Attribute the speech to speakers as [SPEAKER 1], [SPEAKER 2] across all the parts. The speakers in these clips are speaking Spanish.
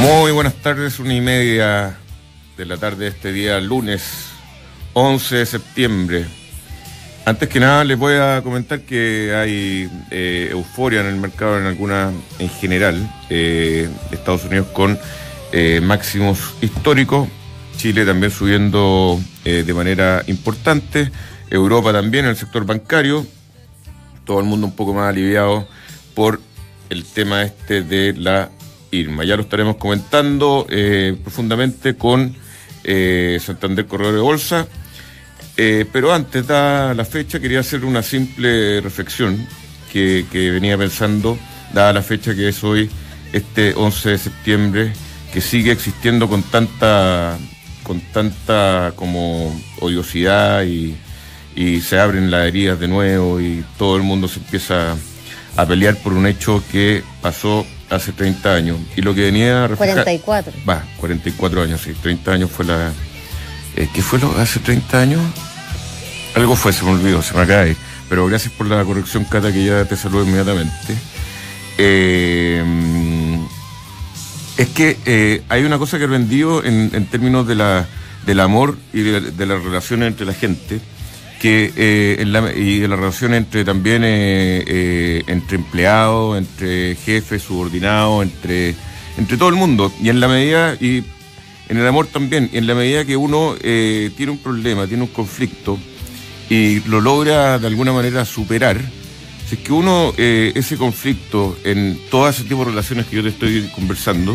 [SPEAKER 1] Muy buenas tardes, 1:30 de la tarde de este día, lunes 11 de septiembre. Antes que nada les voy a comentar que hay euforia en el mercado en general, Estados Unidos con máximos históricos, Chile también subiendo de manera importante, Europa también en el sector bancario, todo el mundo un poco más aliviado por el tema de la Irma. Ya lo estaremos comentando profundamente con Santander Corredor de Bolsa. Pero antes, dada la fecha, quería hacer una simple reflexión que venía pensando, dada la fecha que es hoy, 11 de septiembre, que sigue existiendo con tanta como odiosidad y se abren las heridas de nuevo y todo el mundo se empieza a pelear por un hecho que pasó hace 30 años. Y lo que venía a reflejar...
[SPEAKER 2] 44.
[SPEAKER 1] 44 años, sí. 30 años fue la... ¿Qué fue hace 30 años? Algo fue, se me olvidó, se me acaba de ir. Pero gracias por la corrección, Cata, que ya te saludo inmediatamente. Es que hay una cosa que he aprendido en términos del amor y de las relaciones entre la gente, que y de la relación entre también entre empleados, entre jefes, subordinados, entre todo el mundo, y en la medida, y en el amor también, y en la medida que uno tiene un problema, tiene un conflicto y lo logra de alguna manera superar, si es que uno ese conflicto en todo ese tipo de relaciones que yo te estoy conversando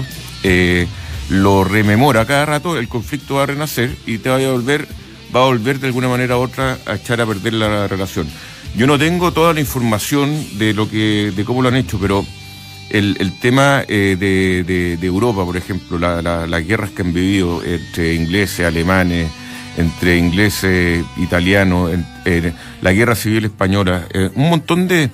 [SPEAKER 1] lo rememora cada rato, el conflicto va a renacer y va a volver de alguna manera u otra a echar a perder la relación. Yo no tengo toda la información de cómo lo han hecho, pero el tema de Europa, por ejemplo, las guerras que han vivido entre ingleses, alemanes, entre ingleses, italianos, la guerra civil española, un montón de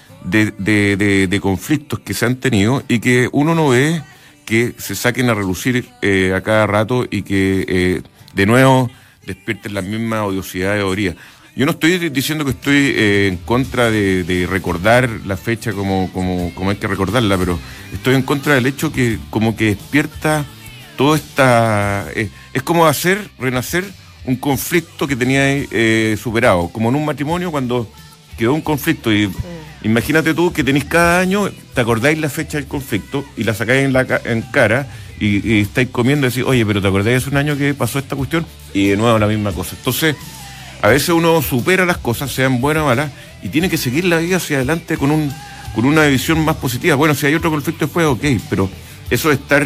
[SPEAKER 1] conflictos que se han tenido y que uno no ve que se saquen a relucir a cada rato y que de nuevo despierten las mismas odiosidades o heridas. Yo no estoy diciendo que estoy en contra de recordar la fecha como hay que recordarla, pero estoy en contra del hecho que como que despierta toda esta... es como renacer un conflicto que tenía superado, como en un matrimonio cuando quedó un conflicto y imagínate tú que tenés cada año, te acordáis la fecha del conflicto y la sacáis en cara y estáis comiendo y decís, oye, pero ¿te acordáis hace un año que pasó esta cuestión? Y de nuevo la misma cosa. Entonces, a veces uno supera las cosas, sean buenas o malas, y tiene que seguir la vida hacia adelante con una visión más positiva. Bueno, si hay otro conflicto después, ok, pero eso de estar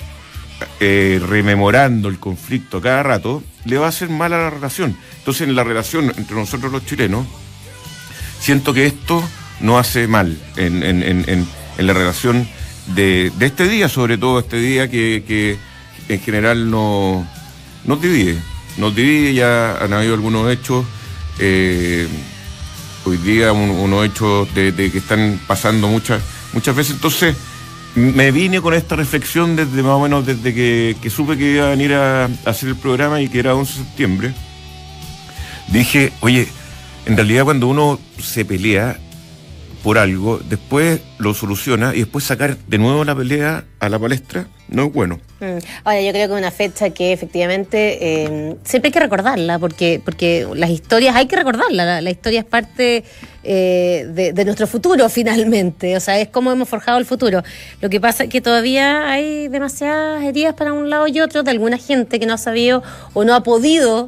[SPEAKER 1] rememorando el conflicto cada rato, le va a hacer mal a la relación. Entonces, en la relación entre nosotros los chilenos, siento que esto no hace mal en la relación de este día, sobre todo este día que en general nos divide. Nos divide, ya han habido algunos hechos, hoy día unos hechos de que están pasando muchas veces. Entonces, me vine con esta reflexión desde más o menos desde que supe que iba a venir a hacer el programa y que era 11 de septiembre. Dije, oye, en realidad cuando uno se pelea por algo, después lo soluciona y después sacar de nuevo la pelea a la palestra no es bueno.
[SPEAKER 2] Ahora, yo creo que es una fecha que efectivamente siempre hay que recordarla, porque las historias hay que recordarla, la historia es parte de nuestro futuro finalmente, o sea, es como hemos forjado el futuro. Lo que pasa es que todavía hay demasiadas heridas para un lado y otro de alguna gente que no ha sabido o no ha podido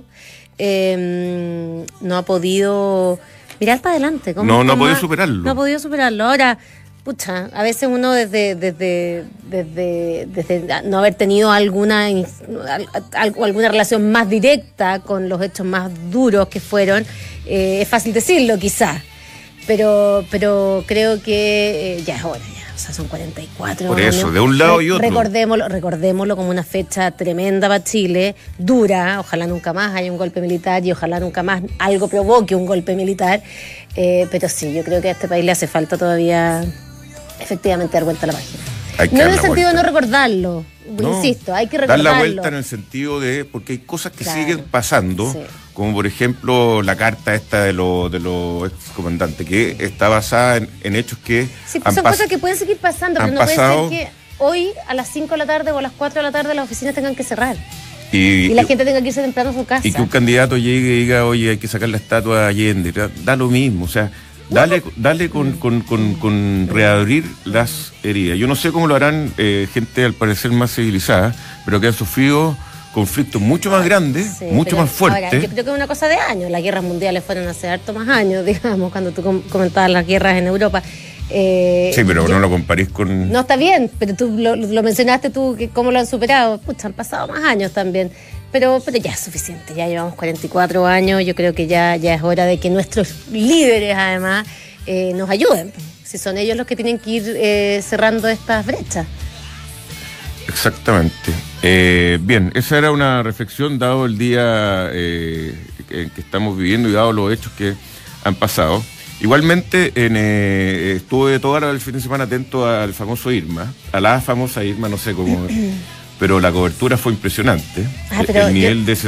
[SPEAKER 2] mirar para adelante.
[SPEAKER 1] No ha podido superarlo.
[SPEAKER 2] No ha podido superarlo. Ahora, pucha, a veces uno desde no haber tenido alguna relación más directa con los hechos más duros que fueron, es fácil decirlo quizás, pero creo que ya es hora. O sea, son 44
[SPEAKER 1] Por
[SPEAKER 2] años.
[SPEAKER 1] eso, de un lado y otro.
[SPEAKER 2] Recordémoslo como una fecha tremenda para Chile, dura, ojalá nunca más haya un golpe militar y ojalá nunca más algo provoque un golpe militar, pero sí, yo creo que a este país le hace falta todavía efectivamente dar vuelta a la página. No en el sentido de no recordarlo, insisto, hay que recordarlo.
[SPEAKER 1] Dar la vuelta en el sentido de, porque hay cosas que siguen pasando, sí, como por ejemplo la carta esta de los excomandantes, que está basada en hechos que
[SPEAKER 2] sí, son cosas que pueden seguir pasando, pero no puede ser que hoy a las 5 de la tarde o a las 4 de la tarde las oficinas tengan que cerrar.
[SPEAKER 1] Y
[SPEAKER 2] la gente tenga que irse temprano a su casa.
[SPEAKER 1] Y que un candidato llegue y diga, oye, hay que sacar la estatua de Allende. Da lo mismo, o sea, dale con reabrir las heridas. Yo no sé cómo lo harán gente al parecer más civilizada, pero que han sufrido conflictos mucho más grandes, mucho más fuertes.
[SPEAKER 2] Ahora, yo creo que es una cosa de años. Las guerras mundiales fueron hace harto más años, digamos, cuando tú comentabas las guerras en Europa.
[SPEAKER 1] Sí, pero no lo comparís con...
[SPEAKER 2] No, está bien, pero tú lo mencionaste tú, que cómo lo han superado. Pucha, han pasado más años también. Pero ya es suficiente, ya llevamos 44 años, yo creo que ya es hora de que nuestros líderes, además, nos ayuden. Si son ellos los que tienen que ir cerrando estas brechas.
[SPEAKER 1] Exactamente. Bien, esa era una reflexión dado el día que estamos viviendo y dado los hechos que han pasado. Igualmente, estuve todo el fin de semana atento al famoso Irma, a la famosa Irma, no sé cómo, pero la cobertura fue impresionante. El nivel de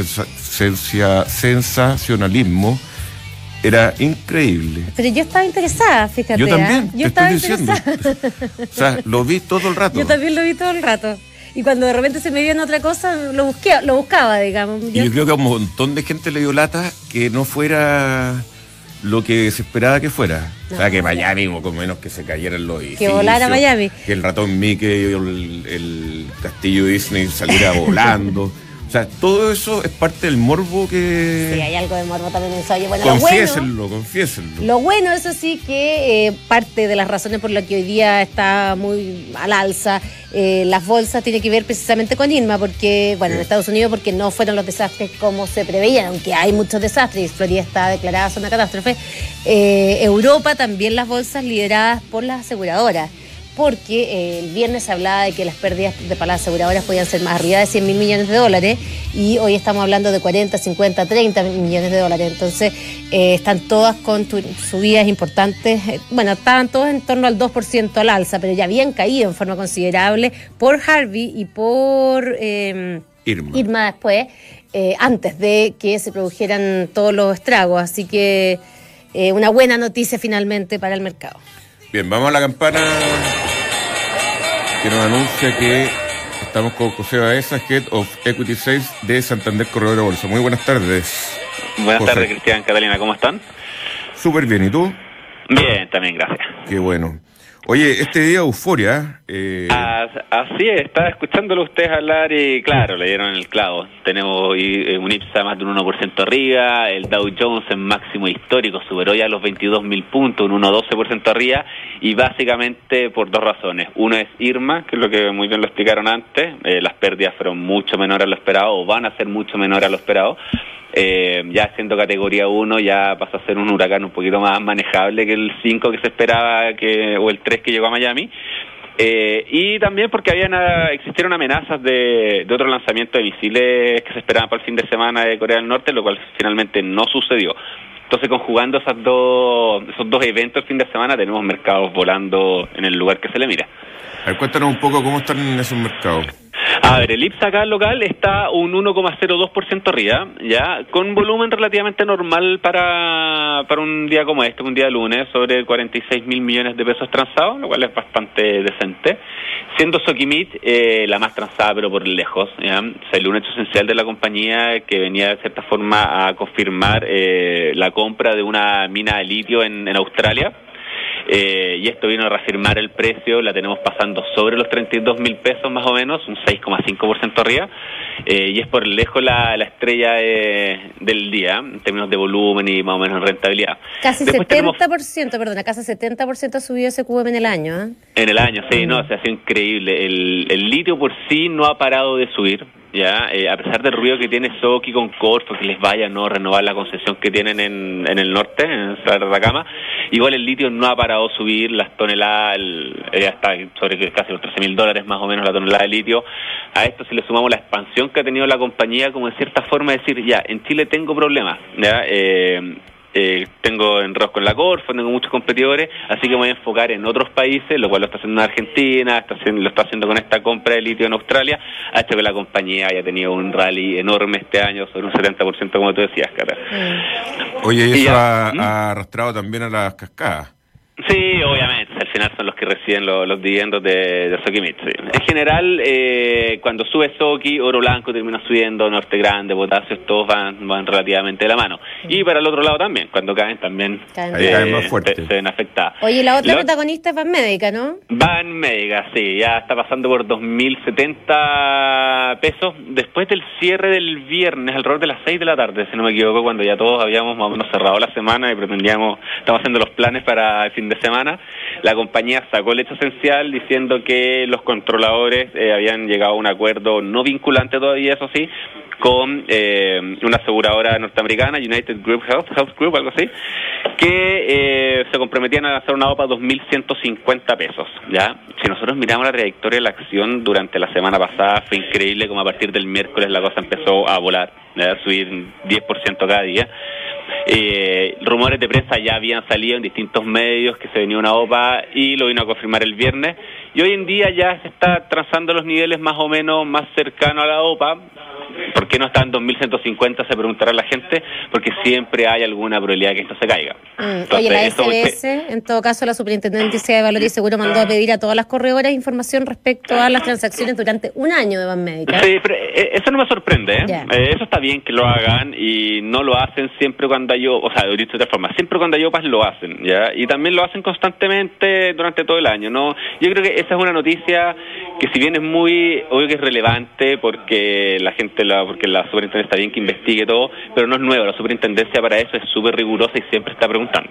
[SPEAKER 1] sensacionalismo era increíble.
[SPEAKER 2] Pero yo estaba interesada, fíjate.
[SPEAKER 1] Yo también,
[SPEAKER 2] yo
[SPEAKER 1] te estoy diciendo. O sea, lo vi todo el rato.
[SPEAKER 2] Yo también lo vi todo el rato. Y cuando de repente se me vio en otra cosa, lo buscaba, digamos.
[SPEAKER 1] Y yo creo que a un montón de gente le dio lata que no fuera lo que se esperaba que fuera. No. O sea, que Miami, o menos que se cayeran los edificios.
[SPEAKER 2] Que volara Miami.
[SPEAKER 1] Que el ratón Mickey o el castillo Disney saliera volando. O sea, todo eso es parte del morbo que...
[SPEAKER 2] Sí, hay algo de morbo también en eso. Bueno,
[SPEAKER 1] confiésenlo.
[SPEAKER 2] Lo bueno, eso sí, que parte de las razones por las que hoy día está muy al alza las bolsas tiene que ver precisamente con Irma, porque, bueno, en Estados Unidos, porque no fueron los desastres como se preveían, aunque hay muchos desastres, Florida está declarada zona catástrofe. Europa también las bolsas lideradas por las aseguradoras, porque el viernes se hablaba de que las pérdidas para las aseguradoras podían ser más arriba de 100.000 millones de dólares y hoy estamos hablando de 40, 50, 30 millones de dólares. Entonces están todas con subidas importantes. Bueno, estaban todas en torno al 2% al alza, pero ya habían caído en forma considerable por Harvey y por Irma después, antes de que se produjeran todos los estragos. Así que una buena noticia finalmente para el mercado.
[SPEAKER 1] Bien, vamos a la campana que nos anuncia que estamos con José Baeza, Head of Equity Sales de Santander Corredora Bolsa. Muy buenas tardes.
[SPEAKER 3] Buenas tardes, Cristian, Catalina, ¿cómo están?
[SPEAKER 1] Súper bien, ¿y tú?
[SPEAKER 3] Bien, también, gracias.
[SPEAKER 1] Qué bueno. Oye, este día euforia.
[SPEAKER 3] Así es, estaba escuchándolo ustedes hablar y claro, le dieron el clavo. Tenemos hoy un IPSA más de un 1% arriba, el Dow Jones en máximo histórico superó ya los 22.000 puntos, un 1,12% arriba, y básicamente por dos razones. Una es Irma, que es lo que muy bien lo explicaron antes, las pérdidas fueron mucho menores a lo esperado, o van a ser mucho menores a lo esperado. Ya siendo categoría 1 ya pasa a ser un huracán un poquito más manejable que el 5 que se esperaba, o el 3 que llegó a Miami. Y también porque existieron amenazas de otro lanzamiento de misiles que se esperaban para el fin de semana de Corea del Norte, lo cual finalmente no sucedió. Entonces, conjugando esos dos eventos el fin de semana, tenemos mercados volando en el lugar que se le mira.
[SPEAKER 1] A ver, cuéntanos un poco cómo están en esos mercados.
[SPEAKER 3] A ver, el IPSA acá local está un 1,02% arriba, ya, con volumen relativamente normal para un día como este, un día lunes, sobre 46.000 millones de pesos transados, lo cual es bastante decente. Siendo Soquimich la más transada, pero por lejos, ¿ya? Salió un hecho esencial de la compañía que venía de cierta forma a confirmar la compra de una mina de litio en Australia. Y esto vino a reafirmar el precio, la tenemos pasando sobre los 32.000 pesos más o menos, un 6,5% arriba, y es por lejos la estrella del día, en términos de volumen y más o menos en rentabilidad.
[SPEAKER 2] Casi después 70%, casi 70% ha subido ese QM en el año, ¿eh?
[SPEAKER 3] En el año, sí, no, se ha sido increíble. El litio por sí no ha parado de subir. Ya, a pesar del ruido que tiene Soki con Corfo, que les vaya a no renovar la concesión que tienen en el norte, en Atacama, igual el litio no ha parado de subir, las toneladas, ya está sobre casi los $13.000 más o menos la tonelada de litio. A esto si le sumamos la expansión que ha tenido la compañía, como en cierta forma decir, ya, en Chile tengo problemas, ya, tengo enredos con la Corfo, tengo muchos competidores, así que me voy a enfocar en otros países, lo cual lo está haciendo en Argentina, lo está haciendo con esta compra de litio en Australia, ha hecho que la compañía haya tenido un rally enorme este año, sobre un 70%, como tú decías, Cata.
[SPEAKER 1] Oye, y eso ha arrastrado también a las cascadas.
[SPEAKER 3] Sí, obviamente, el al final son los que reciben los dividendos de Soquimich. Sí. En general, cuando sube Soqui, oro blanco termina subiendo, Norte Grande, Potasio, todos van relativamente de la mano. Y para el otro lado también, cuando caen también
[SPEAKER 1] caen más fuerte.
[SPEAKER 3] Se ven afectadas.
[SPEAKER 2] Oye, la otra protagonista es Banmédica, ¿no?
[SPEAKER 3] Banmédica, sí, ya está pasando por 2.070 pesos después del cierre del viernes, alrededor de las 6 de la tarde, si no me equivoco, cuando ya todos habíamos más o menos cerrado la semana y estamos haciendo los planes para el fin de semana. La compañía sacó el hecho esencial diciendo que los controladores habían llegado a un acuerdo no vinculante todavía, eso sí, con una aseguradora norteamericana, United Group Health Group, algo así, que se comprometían a hacer una OPA a 2.150 pesos, ¿ya? Si nosotros miramos la trayectoria de la acción durante la semana pasada, fue increíble como a partir del miércoles la cosa empezó a volar, ¿ya? A subir 10% cada día. Rumores de prensa ya habían salido en distintos medios que se venía una OPA y lo vino a confirmar el viernes, y hoy en día ya se está trazando los niveles más o menos más cercanos a la OPA. ¿Por qué no está en 2.150? Se preguntará la gente, porque siempre hay alguna probabilidad que esto se caiga.
[SPEAKER 2] Entonces, oye, la SBS, en todo caso, la Superintendencia de Valores y Seguro mandó a pedir a todas las corredoras información respecto a las transacciones durante un año de Banmédica.
[SPEAKER 3] Sí, pero eso no me sorprende, ¿eh? Yeah. Eso está bien que lo hagan y no lo hacen siempre cuando hay, o sea, dicho de otra forma, siempre cuando hay OPAs lo hacen, ¿ya? Y también lo hacen constantemente durante todo el año, ¿no? Yo creo que esa es una noticia que si bien es muy, obvio que es relevante porque la superintendencia está bien que investigue todo, pero no es nuevo. La superintendencia para eso es súper rigurosa y siempre está preguntando.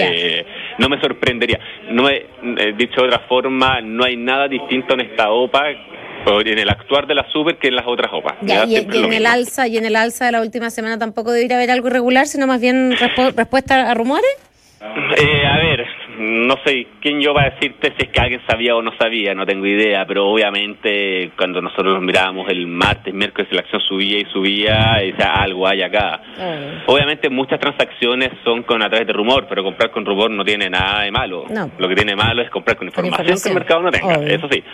[SPEAKER 3] No me sorprendería. Dicho de otra forma, no hay nada distinto en esta OPA o en el actuar de la super que en las otras OPA.
[SPEAKER 2] Y en el alza de la última semana tampoco debería haber algo irregular, sino más bien respuesta a rumores.
[SPEAKER 3] A ver, no sé quién yo va a decirte si es que alguien sabía o no sabía, no tengo idea, pero obviamente cuando nosotros nos mirábamos el martes, miércoles, la acción subía, y decía, algo hay acá. Obviamente muchas transacciones son a través de rumor, pero comprar con rumor no tiene nada de malo. No. Lo que tiene malo es comprar con información que el mercado no tenga, eso sí.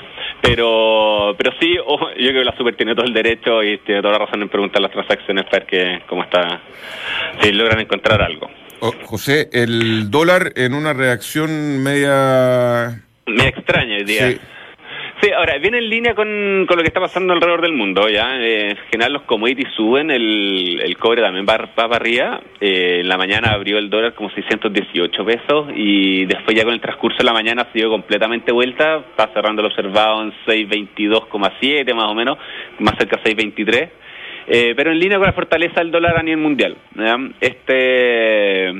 [SPEAKER 3] Pero sí, yo creo que la super tiene todo el derecho y tiene toda la razón en preguntar las transacciones para ver cómo está, si logran encontrar algo.
[SPEAKER 1] José, el dólar en una reacción media
[SPEAKER 3] extraña hoy día. Sí, ahora, viene en línea con lo que está pasando alrededor del mundo, ¿ya? En general los commodities suben, el cobre también va para arriba. En la mañana abrió el dólar como 618 pesos y después ya con el transcurso de la mañana se dio completamente vuelta, está cerrando el observado en 622,7 más o menos, más cerca de 623. Pero en línea con la fortaleza del dólar a nivel mundial, ¿ya? Este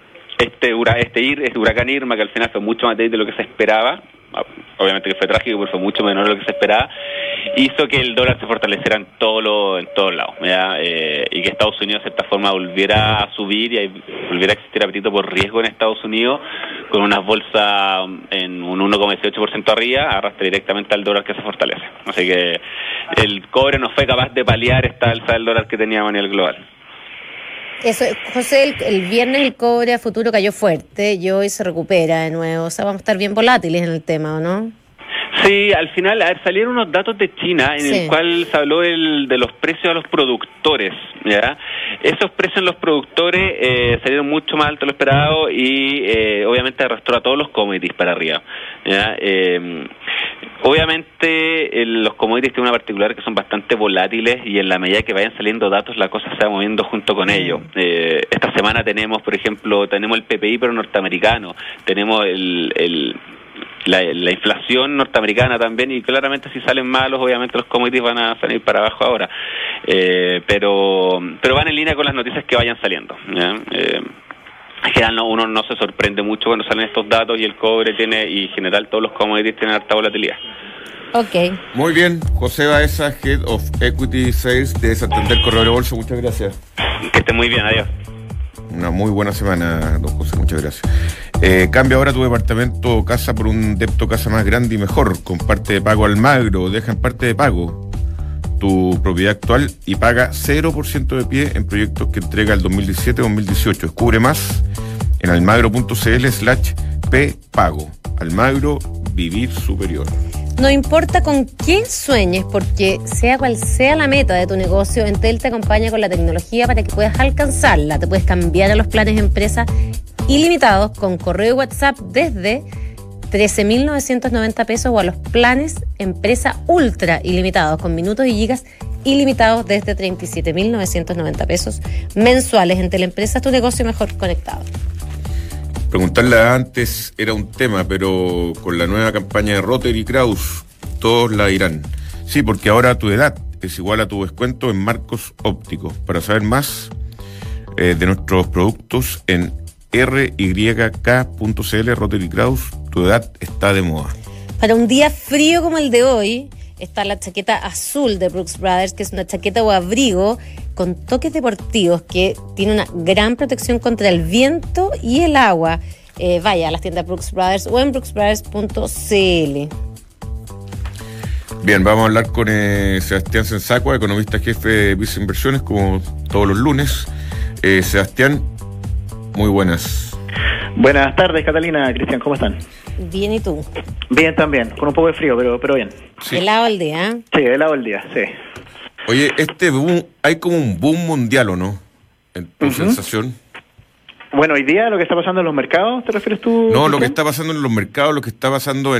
[SPEAKER 3] huracán Irma, que al final fue mucho más débil de lo que se esperaba, obviamente que fue trágico, pero fue mucho menor de lo que se esperaba, hizo que el dólar se fortaleciera en todos lados, ¿ya? Y que Estados Unidos de cierta forma volviera a subir y volviera a existir apetito por riesgo en Estados Unidos, con unas bolsas en un 1,18% arriba, arrastra directamente al dólar que se fortalece. Así que el cobre no fue capaz de paliar esta alza del dólar que teníamos a nivel global.
[SPEAKER 2] Eso, José, el viernes el cobre a futuro cayó fuerte y hoy se recupera de nuevo. O sea, vamos a estar bien volátiles en el tema, ¿o no?
[SPEAKER 3] Sí, al final, salieron unos datos de China en el cual se habló de los precios a los productores, ¿ya? Esos precios en los productores salieron mucho más altos de lo esperado y obviamente arrastró a todos los commodities para arriba, ¿ya? Obviamente los commodities tienen una particular que son bastante volátiles y en la medida que vayan saliendo datos la cosa se va moviendo junto con ellos. Esta semana tenemos, por ejemplo, el PPI pero norteamericano, tenemos la inflación norteamericana también y claramente si salen malos obviamente los commodities van a salir para abajo ahora, pero van en línea con las noticias que vayan saliendo, ¿ya? En general uno no se sorprende mucho cuando salen estos datos y el cobre y en general todos los commodities tienen harta volatilidad.
[SPEAKER 2] Ok.
[SPEAKER 1] Muy bien, José Baeza, Head of Equity Sales de Santander Corredor de Bolsa, muchas gracias.
[SPEAKER 3] Que esté muy bien, adiós.
[SPEAKER 1] Una muy buena semana, don José, muchas gracias. Cambia ahora tu departamento o casa por un depto casa más grande y mejor, con parte de pago Almagro. Deja en parte de pago tu propiedad actual y paga 0% de pie en proyectos que entrega el 2017-2018. Descubre más en almagro.cl/ppago. Almagro, vivir superior.
[SPEAKER 2] No importa con quién sueñes, porque sea cual sea la meta de tu negocio, Entel te acompaña con la tecnología para que puedas alcanzarla. Te puedes cambiar a los planes de empresa ilimitados con correo y WhatsApp desde 13.990 pesos, o a los planes Empresa Ultra ilimitados con minutos y gigas ilimitados desde 37.990 pesos mensuales. En Teleempresa, tu negocio mejor conectado.
[SPEAKER 1] Preguntarla antes era un tema, pero con la nueva campaña de Rotary Kraus, todos la dirán. Sí, porque ahora tu edad es igual a tu descuento en Marcos Ópticos. Para saber más de nuestros productos en ryk.cl, Rotary Kraus, tu edad está de moda.
[SPEAKER 2] Para un día frío como el de hoy, está la chaqueta azul de Brooks Brothers, que es una chaqueta o abrigo con toques deportivos que tiene una gran protección contra el viento y el agua. Vaya a las tiendas Brooks Brothers o en brooksbrothers.cl.
[SPEAKER 1] Bien, vamos a hablar con Sebastián Sensacua, economista jefe de Visa Inversiones, como todos los lunes. Sebastián, muy buenas.
[SPEAKER 4] Buenas tardes, Catalina, Cristian, ¿cómo están?
[SPEAKER 2] Bien, ¿y tú?
[SPEAKER 4] Bien también, con un poco de frío, pero bien.
[SPEAKER 1] Sí.
[SPEAKER 2] Helado el día.
[SPEAKER 4] Sí, helado el día, sí.
[SPEAKER 1] Oye, este boom, hay como un boom mundial, ¿o no? En tu sensación.
[SPEAKER 4] Bueno, hoy día lo que está pasando en los mercados, ¿te refieres tú?
[SPEAKER 1] No, lo que está pasando en los mercados, lo que está pasando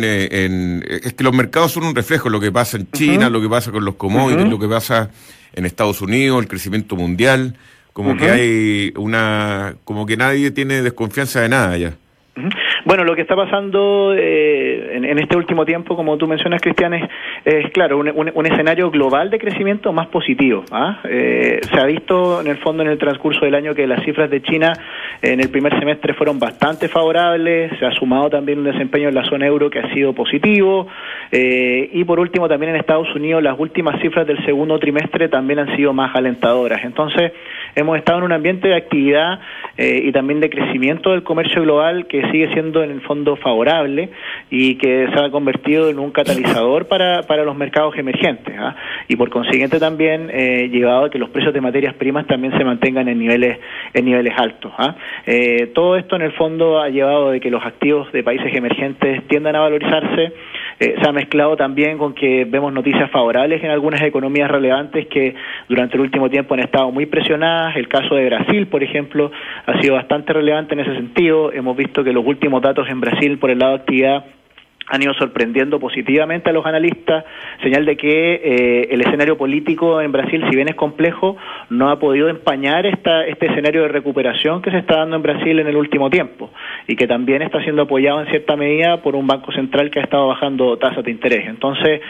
[SPEAKER 1] es que los mercados son un reflejo de lo que pasa en China, lo que pasa con los commodities, lo que pasa en Estados Unidos, el crecimiento mundial, como que hay como que nadie tiene desconfianza de nada ya.
[SPEAKER 4] Bueno, lo que está pasando en este último tiempo, como tú mencionas, Cristian, es claro, un escenario global de crecimiento más positivo. Se ha visto, en el fondo, en el transcurso del año que las cifras de China en el primer semestre fueron bastante favorables, se ha sumado también un desempeño en la zona euro que ha sido positivo, y por último también en Estados Unidos las últimas cifras del segundo trimestre también han sido más alentadoras. Entonces, hemos estado en un ambiente de actividad y también de crecimiento del comercio global que sigue siendo en el fondo favorable y que se ha convertido en un catalizador para los mercados emergentes, y por consiguiente también llevado a que los precios de materias primas también se mantengan en niveles altos. Todo esto en el fondo ha llevado a que los activos de países emergentes tiendan a valorizarse. Se ha mezclado también con que vemos noticias favorables en algunas economías relevantes que durante el último tiempo han estado muy presionadas. El caso de Brasil, por ejemplo, ha sido bastante relevante en ese sentido. Hemos visto que los últimos datos en Brasil por el lado de actividad han ido sorprendiendo positivamente a los analistas, señal de que el escenario político en Brasil, si bien es complejo, no ha podido empañar este escenario de recuperación que se está dando en Brasil en el último tiempo y que también está siendo apoyado en cierta medida por un banco central que ha estado bajando tasas de interés. Entonces,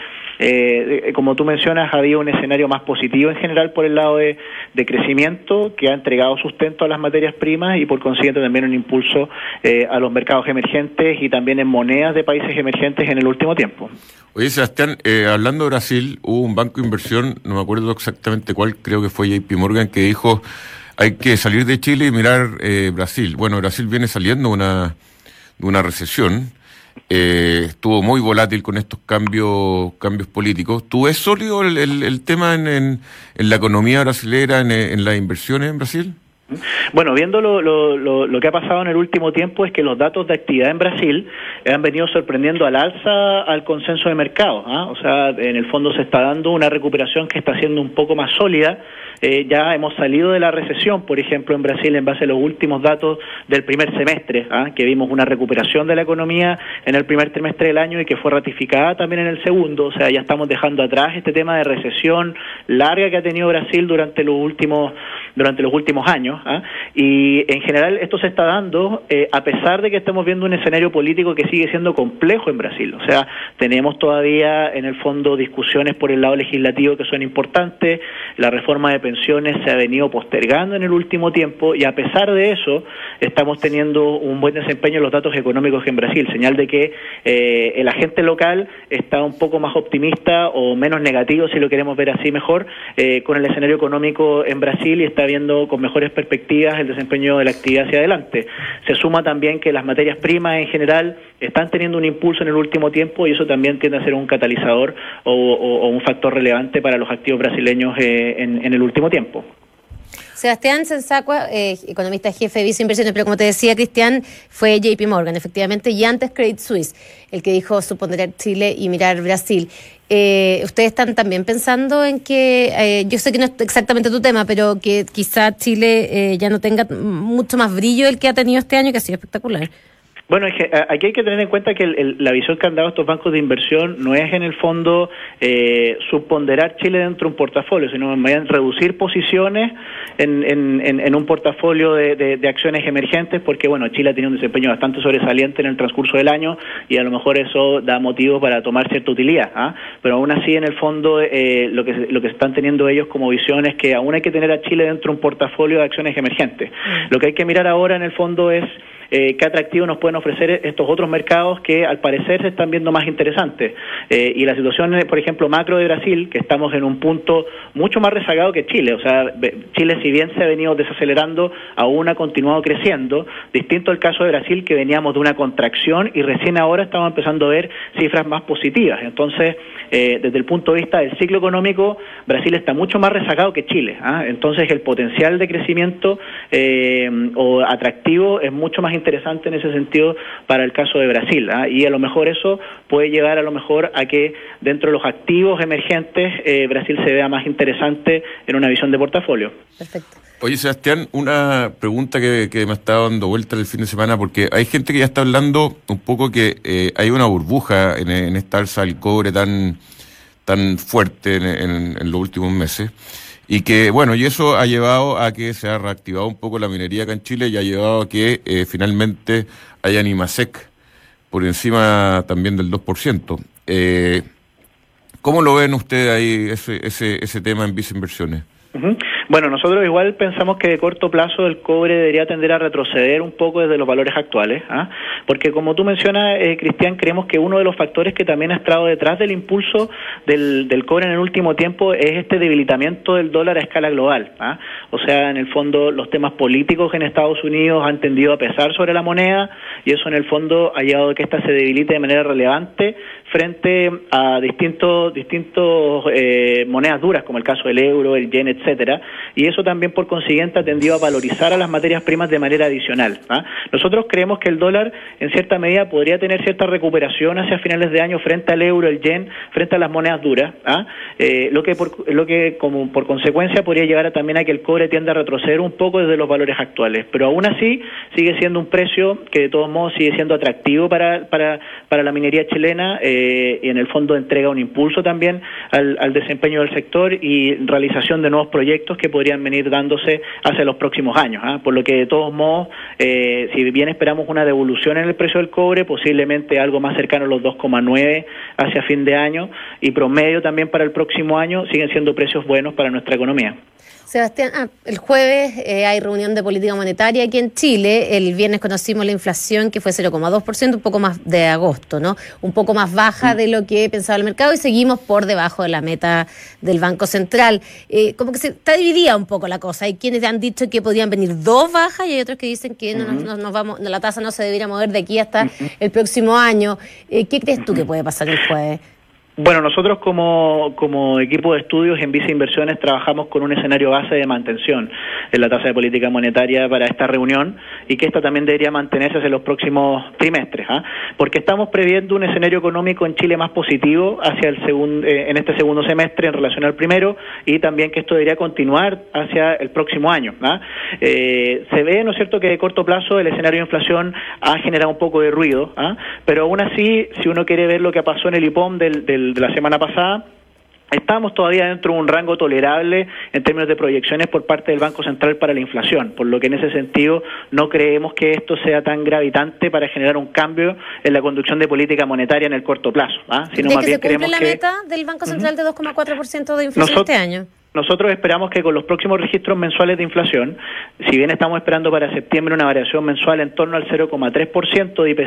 [SPEAKER 4] como tú mencionas, ha habido un escenario más positivo en general por el lado de crecimiento que ha entregado sustento a las materias primas y por consiguiente también un impulso a los mercados emergentes y también en monedas de países emergentes en el último tiempo.
[SPEAKER 1] Oye, Sebastián, hablando de Brasil, hubo un banco de inversión, no me acuerdo exactamente cuál, creo que fue JP Morgan, que dijo hay que salir de Chile y mirar Brasil. Bueno, Brasil viene saliendo de una recesión. Estuvo muy volátil con estos cambios políticos. ¿Tú ves sólido el tema en la economía brasilera, en las inversiones en Brasil?
[SPEAKER 4] Bueno, viendo lo que ha pasado en el último tiempo es que los datos de actividad en Brasil han venido sorprendiendo al alza al consenso de mercado. O sea, en el fondo se está dando una recuperación que está siendo un poco más sólida. Ya hemos salido de la recesión, por ejemplo, en Brasil, en base a los últimos datos del primer semestre, que vimos una recuperación de la economía en el primer trimestre del año y que fue ratificada también en el segundo. O sea, ya estamos dejando atrás este tema de recesión larga que ha tenido Brasil durante los últimos años. Y en general esto se está dando a pesar de que estamos viendo un escenario político que sigue siendo complejo en Brasil. O sea, tenemos todavía en el fondo discusiones por el lado legislativo que son importantes. La reforma de pensiones se ha venido postergando en el último tiempo y a pesar de eso estamos teniendo un buen desempeño en los datos económicos en Brasil, señal de que el agente local está un poco más optimista o menos negativo, si lo queremos ver así mejor, con el escenario económico en Brasil y está viendo con mejores perspectivas el desempeño de la actividad hacia adelante. Se suma también que las materias primas en general están teniendo un impulso en el último tiempo y eso también tiende a ser un catalizador o un factor relevante para los activos brasileños en el último tiempo.
[SPEAKER 2] Sebastián Sensacua, economista jefe de Visa Inversiones, pero como te decía, Cristian, fue JP Morgan, efectivamente, y antes Credit Suisse, el que dijo suponer Chile y mirar Brasil. ¿Ustedes están también pensando en que, yo sé que no es exactamente tu tema, pero que quizá Chile ya no tenga mucho más brillo del que ha tenido este año, que ha sido espectacular?
[SPEAKER 4] Bueno, es que aquí hay que tener en cuenta que la visión que han dado estos bancos de inversión no es en el fondo subponderar Chile dentro de un portafolio, sino más bien reducir posiciones en un portafolio de acciones emergentes, porque bueno, Chile ha tenido un desempeño bastante sobresaliente en el transcurso del año y a lo mejor eso da motivo para tomar cierta utilidad, pero aún así en el fondo lo que están teniendo ellos como visión es que aún hay que tener a Chile dentro de un portafolio de acciones emergentes. Lo que hay que mirar ahora en el fondo es qué atractivo nos pueden ofrecer estos otros mercados que al parecer se están viendo más interesantes. Y la situación, por ejemplo, macro de Brasil, que estamos en un punto mucho más rezagado que Chile. O sea, Chile, si bien se ha venido desacelerando, aún ha continuado creciendo. Distinto al caso de Brasil, que veníamos de una contracción y recién ahora estamos empezando a ver cifras más positivas. Entonces, desde el punto de vista del ciclo económico, Brasil está mucho más rezagado que Chile. Entonces, el potencial de crecimiento o atractivo es mucho más interesante en ese sentido para el caso de Brasil, y a lo mejor eso puede llevar a que dentro de los activos emergentes Brasil se vea más interesante en una visión de portafolio.
[SPEAKER 2] Perfecto.
[SPEAKER 1] Oye, Sebastián, una pregunta que me está dando vuelta el fin de semana, porque hay gente que ya está hablando un poco que hay una burbuja en esta alza del cobre tan fuerte en los últimos meses. Y que, bueno, y eso ha llevado a que se ha reactivado un poco la minería acá en Chile y ha llevado a que finalmente haya Nimasec por encima también del 2%. ¿Cómo lo ven ustedes ahí ese tema en Visa Inversiones?
[SPEAKER 4] Bueno, nosotros igual pensamos que de corto plazo el cobre debería tender a retroceder un poco desde los valores actuales, porque como tú mencionas, Cristian, creemos que uno de los factores que también ha estado detrás del impulso del cobre en el último tiempo es este debilitamiento del dólar a escala global. O sea, en el fondo los temas políticos en Estados Unidos han tendido a pesar sobre la moneda y eso en el fondo ha llevado a que esta se debilite de manera relevante frente a distintos monedas duras, como el caso del euro, el yen, etcétera, y eso también por consiguiente ha tendido a valorizar a las materias primas de manera adicional. Nosotros creemos que el dólar en cierta medida podría tener cierta recuperación hacia finales de año frente al euro, el yen, frente a las monedas duras, lo que como por consecuencia podría llegar también a que el cobre tienda a retroceder un poco desde los valores actuales, pero aún así sigue siendo un precio que de todos modos sigue siendo atractivo para la minería chilena, y en el fondo entrega un impulso también al desempeño del sector y realización de nuevos proyectos que podrían venir dándose hacia los próximos años, por lo que de todos modos, si bien esperamos una devolución en el precio del cobre, posiblemente algo más cercano a los 2,9 hacia fin de año y promedio también para el próximo año, siguen siendo precios buenos para nuestra economía.
[SPEAKER 2] Sebastián, el jueves hay reunión de política monetaria aquí en Chile. El viernes conocimos la inflación que fue 0,2%, un poco más de agosto, ¿no? Un poco más baja de lo que pensaba el mercado y seguimos por debajo de la meta del Banco Central. Como que se está dividida un poco la cosa. Hay quienes han dicho que podrían venir 2 bajas y hay otros que dicen que la tasa no se debería mover de aquí hasta el próximo año. ¿Qué crees tú que puede pasar el jueves?
[SPEAKER 4] Bueno, nosotros como equipo de estudios en Visa Inversiones trabajamos con un escenario base de mantención en la tasa de política monetaria para esta reunión y que esta también debería mantenerse en los próximos trimestres, porque estamos previendo un escenario económico en Chile más positivo hacia en este segundo semestre en relación al primero y también que esto debería continuar hacia el próximo año. Se ve, ¿no es cierto?, que de corto plazo el escenario de inflación ha generado un poco de ruido, pero aún así, si uno quiere ver lo que pasó en el IPOM de la semana pasada, estamos todavía dentro de un rango tolerable en términos de proyecciones por parte del Banco Central para la inflación, por lo que en ese sentido no creemos que esto sea tan gravitante para generar un cambio en la conducción de política monetaria en el corto plazo, sino más bien creemos que...
[SPEAKER 2] ¿Se cumple la meta del Banco Central de 2,4% de inflación este año?
[SPEAKER 4] Nosotros esperamos que con los próximos registros mensuales de inflación, si bien estamos esperando para septiembre una variación mensual en torno al 0,3% de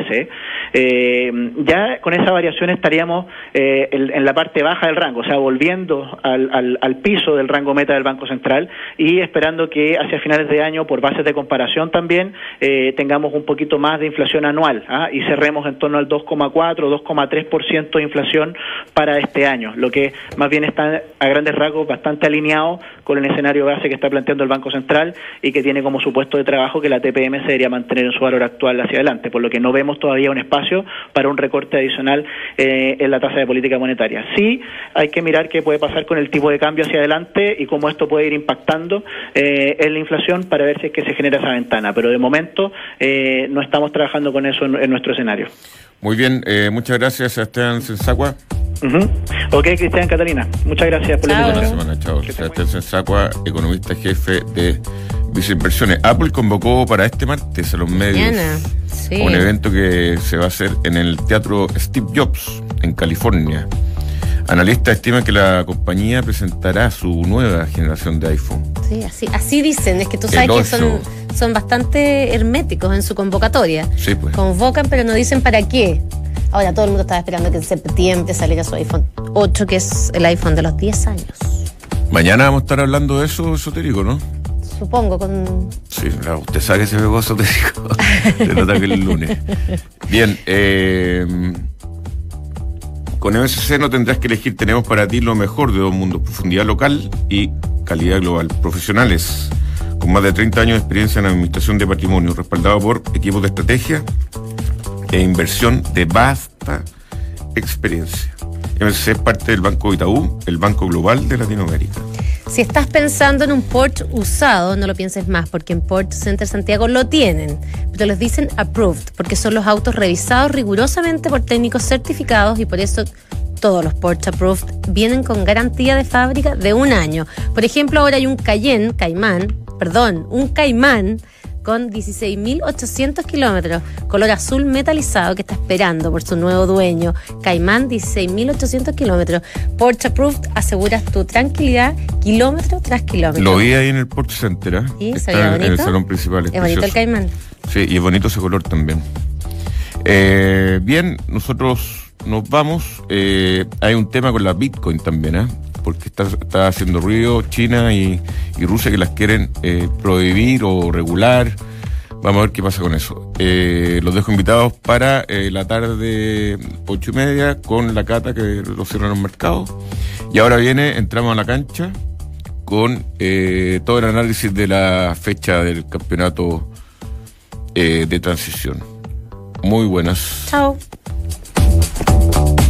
[SPEAKER 4] IPC, ya con esa variación estaríamos en la parte baja del rango, o sea, volviendo al piso del rango meta del Banco Central y esperando que hacia finales de año, por bases de comparación también, tengamos un poquito más de inflación anual y cerremos en torno al 2,4 o 2,3% de inflación para este año, lo que más bien está a grandes rasgos bastante alineado con el escenario base que está planteando el Banco Central y que tiene como supuesto de trabajo que la TPM se debería mantener en su valor actual hacia adelante, por lo que no vemos todavía un espacio para un recorte adicional en la tasa de política monetaria. Sí, hay que mirar qué puede pasar con el tipo de cambio hacia adelante y cómo esto puede ir impactando en la inflación para ver si es que se genera esa ventana, pero de momento no estamos trabajando con eso en nuestro escenario.
[SPEAKER 1] Muy bien, muchas gracias, Sebastián Sensacua.
[SPEAKER 4] Ok, Cristian, Catalina, muchas gracias por la invitación.
[SPEAKER 1] Buena semana, chao. Sebastián Sensacua, economista jefe de Viceinversiones. Apple convocó para este martes a los medios un evento que se va a hacer en el Teatro Steve Jobs, en California. Analistas estiman que la compañía presentará su nueva generación de iPhone.
[SPEAKER 2] Sí, así dicen, es que tú sabes que son bastante herméticos en su convocatoria.
[SPEAKER 1] Sí, pues.
[SPEAKER 2] Convocan, pero no dicen para qué. Ahora todo el mundo estaba esperando que en septiembre saliera su iPhone 8, que es el iPhone de los 10 años.
[SPEAKER 1] Mañana vamos a estar hablando de eso esotérico, ¿no?
[SPEAKER 2] Supongo, con...
[SPEAKER 1] Sí, claro, usted sabe que se ve esotérico. Se nota que el lunes. Bien, con MSC no tendrás que elegir, tenemos para ti lo mejor de dos mundos, profundidad local y calidad global. Profesionales con más de 30 años de experiencia en administración de patrimonio, respaldado por equipos de estrategia e inversión de vasta experiencia. MSC es parte del Banco Itaú, el Banco Global de Latinoamérica.
[SPEAKER 2] Si estás pensando en un Porsche usado, no lo pienses más, porque en Porsche Center Santiago lo tienen, pero les dicen approved, porque son los autos revisados rigurosamente por técnicos certificados y por eso todos los Porsche approved vienen con garantía de fábrica de 1 año. Por ejemplo, ahora hay un Caimán con 16.800 kilómetros, color azul metalizado, que está esperando por su nuevo dueño. Caimán, 16.800 kilómetros. Porsche Approved, aseguras tu tranquilidad kilómetro tras kilómetro.
[SPEAKER 1] Lo vi ahí en el Porsche Center, ¿eh?
[SPEAKER 2] Sí,
[SPEAKER 1] está en el salón principal.
[SPEAKER 2] Es bonito el Caimán.
[SPEAKER 1] Sí, y es bonito ese color también. Bien, nosotros nos vamos. Hay un tema con la Bitcoin también, ¿eh? Porque está haciendo ruido China y Rusia, que las quieren prohibir o regular. Vamos a ver qué pasa con eso. Los dejo invitados para la tarde 8:30 con la cata que lo cierran los mercados. Y ahora entramos a la cancha con todo el análisis de la fecha del campeonato de transición. Muy buenas.
[SPEAKER 2] Chao.